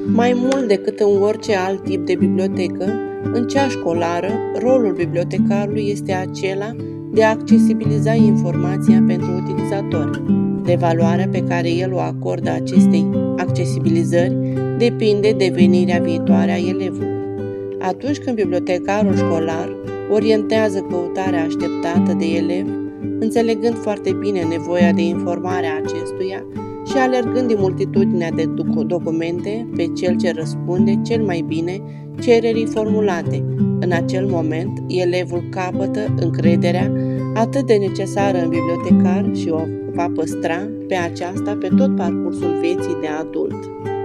Mai mult decât în orice alt tip de bibliotecă, în cea școlară, rolul bibliotecarului este acela de a accesibiliza informația pentru utilizator. De valoarea pe care el o acordă acestei accesibilizări depinde devenirea viitoare a elevului. Atunci când bibliotecarul școlar orientează căutarea așteptată de elev, înțelegând foarte bine nevoia de informare a acestuia și alergând din multitudinea de documente pe cel ce răspunde cel mai bine cererii formulate, în acel moment elevul capătă încrederea atât de necesară în bibliotecar și o va păstra pe aceasta pe tot parcursul vieții de adult.